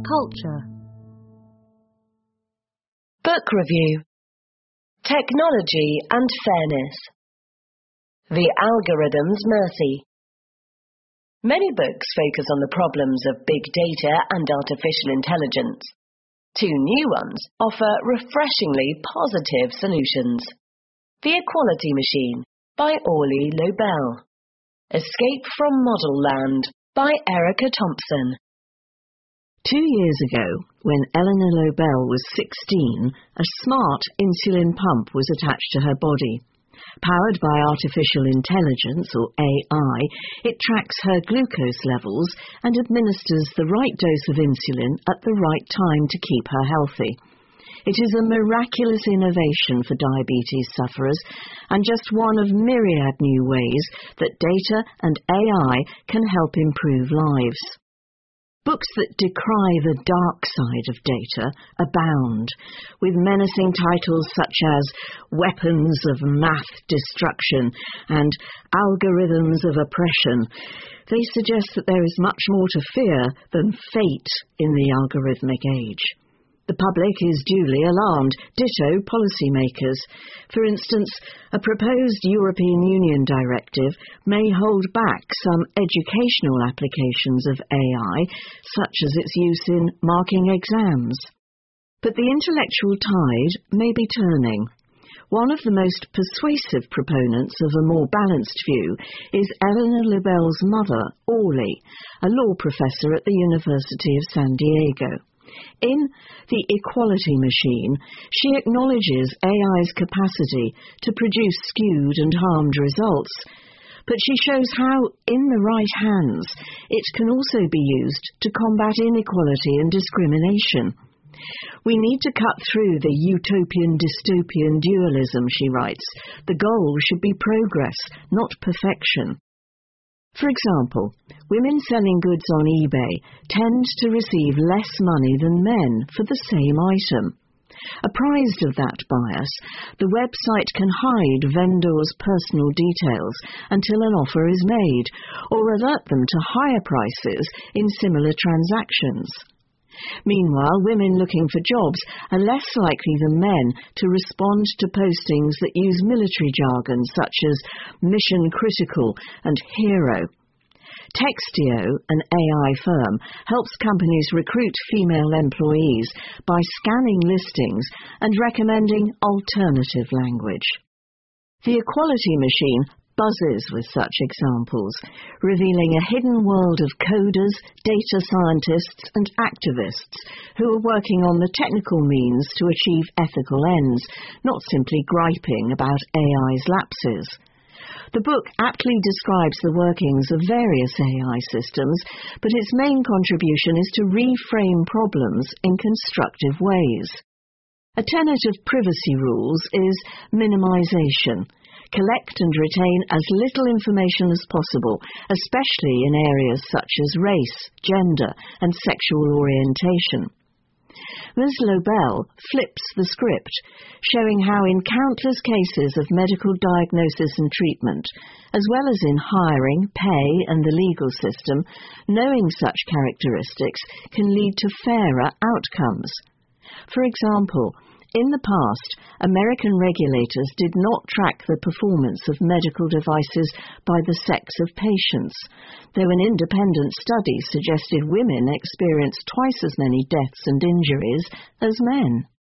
Culture. Book review. Technology and fairness. The algorithm's mercy. Many books focus on the problems of big data and artificial intelligence. Two new ones offer refreshingly positive solutions. The Equality Machine by Orly Lobel. Escape from Model Land by Erica Thompson. 2 years ago, when Eleanor Lobel was 16, a smart insulin pump was attached to her body. Powered by artificial intelligence, or AI, it tracks her glucose levels and administers the right dose of insulin at the right time to keep her healthy. It is a miraculous innovation for diabetes sufferers and just one of myriad new ways that data and AI can help improve lives. Books that decry the dark side of data abound, with menacing titles such as Weapons of Math Destruction and Algorithms of Oppression. They suggest that there is much more to fear than fate in the algorithmic age. The public is duly alarmed, ditto policymakers. For instance, a proposed European Union directive may hold back some educational applications of AI, such as its use in marking exams. But the intellectual tide may be turning. One of the most persuasive proponents of a more balanced view is Eleanor Lobel's mother, Orly, a law professor at the University of San Diego. In The Equality Machine, she acknowledges AI's capacity to produce skewed and harmed results, but she shows how, in the right hands, it can also be used to combat inequality and discrimination. We need to cut through the utopian-dystopian dualism, she writes. The goal should be progress, not perfection. For example, women selling goods on eBay tend to receive less money than men for the same item. Apprised of that bias, the website can hide vendors' personal details until an offer is made, or alert them to higher prices in similar transactions. Meanwhile, women looking for jobs are less likely than men to respond to postings that use military jargon such as mission critical and hero. Textio, an AI firm, helps companies recruit female employees by scanning listings and recommending alternative language. The Equality Machine buzzes with such examples, revealing a hidden world of coders, data scientists and activists who are working on the technical means to achieve ethical ends, not simply griping about AI's lapses. The book aptly describes the workings of various AI systems, but its main contribution is to reframe problems in constructive ways. A tenet of privacy rules is minimization. Collect and retain as little information as possible, especially in areas such as race, gender, and sexual orientation. Ms. Lobel flips the script, showing how in countless cases of medical diagnosis and treatment, as well as in hiring, pay, and the legal system, knowing such characteristics can lead to fairer outcomes. For example, in the past, American regulators did not track the performance of medical devices by the sex of patients, though an independent study suggested women experienced twice as many deaths and injuries as men.